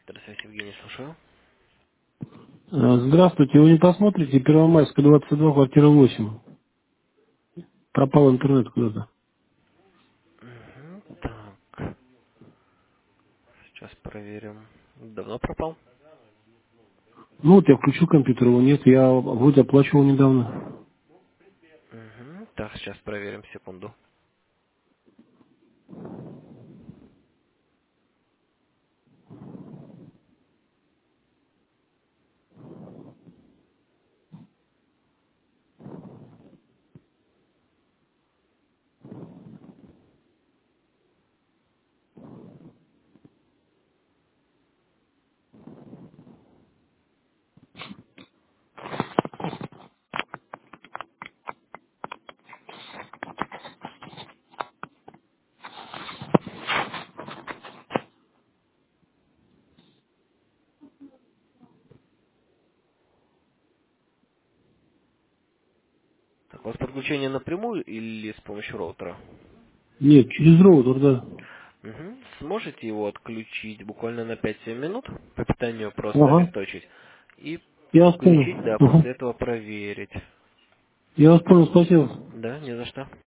Здравствуйте, Евгений, слушаю. Здравствуйте, вы не посмотрите? Первомайская, 22, квартира 8. Пропал интернет куда-то. Так, сейчас проверим. Давно пропал? Ну вот я включу компьютер, его нет. Я вроде оплачивал недавно. Так, сейчас проверим, секунду. Так, у вас подключение напрямую или с помощью роутера? Нет, через роутер, да. Сможете его отключить буквально на 5-7 минут, по питанию просто Ага, обесточить, и я вас включить, понял. да, Ага. после этого проверить. Я вас понял, спасибо. Да, не за что.